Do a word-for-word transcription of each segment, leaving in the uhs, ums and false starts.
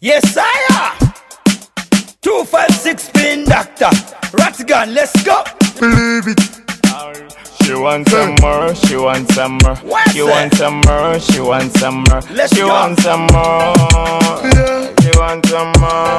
Yes, I am. Two five six pin doctor. Rattigan, let's go. Believe it. She wants some more, she wants some more. What's She that? wants some more, she wants some more. Let's she go. wants some more. Yeah. She wants some more.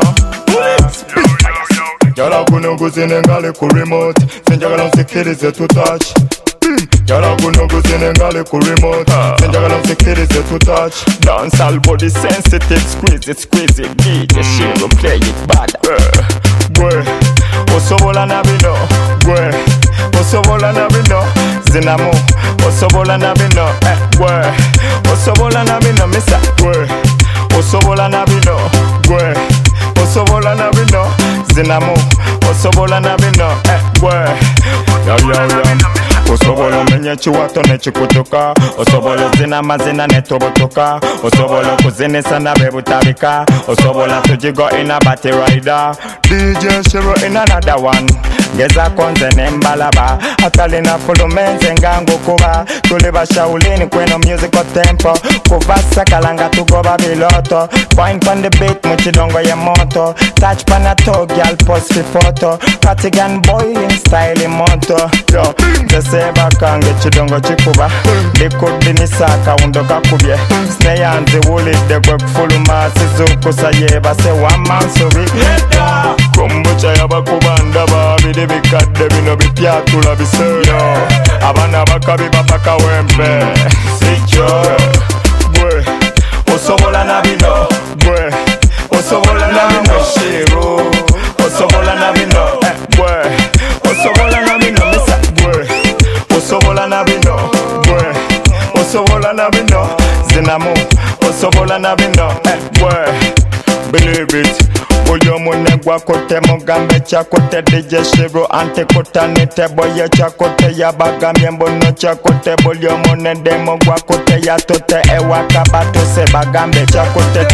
Yala kuno kuzine ngale ku remote. Senjagala msikirize tu touch. Yala kuno kuzine ngale ku remote. Senjagala msikirize tu touch. Dance all body sensitive, squeeze it, squeeze it. D J she will play it bad. Gwe, Osobola na bino, gwe, osobola na bino. Zinamo, osobola na bino. Eh, gwe, osobola na bino, misa. gwe, Osobola na bino, gwe. osobola na bino. Zinamo, osobola na bino. Eh, gwe. Ya ya ya. Osobola omenye chiwato ne chikutuka. Osobola zina mazina ne tobotoka. Osobola kuzinisa na bebutabika. Osobola tujigo ina bati rider. D J Shiro in another one. Ngeza konze nembalaba. Atalina fulumenze ngangu kuba. Tuliba shaulini kweno musical tempo. Kuvasa kalanga tugoba biloto. Point on the beat muchidongo ya moto. Touch panato gyal post fi photo. Rattigan boy in style moto. Yo, Seba kange chidongo chikuba. Likudi nisaka undoka kubye. Snare anzi wulide kwe kufuluma. Sizuku sayeba se one man subi. Kombucha yabakubanda babiri bikadde bino bipyatula biseyo. Abana bakabi bapaka wempe. Sicho. Gwe, Osobola na bino. gwe, Osobola na bino. Shiro. Osobola na bino. Eh, gwe. Osobola na bino. Misa. gwe, Osobola na bino, gwe. osobola na bino. Zinamo, osobola na bino. Eh, gwe. Believe it. Buli omune gwakote mugambe kyakote. D J Shiro anti kutanite boye kyakote. Yabagambye mbono kyakote. Buli omune demo gwakote yatote. Ewaka batuse bagambe kyakote.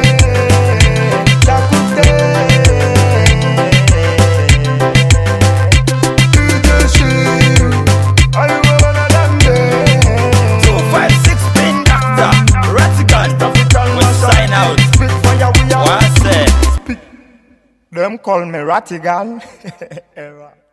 Two five six pin doctor. Rattigan, we sign out. What's that? Them call me Rattigan. Era.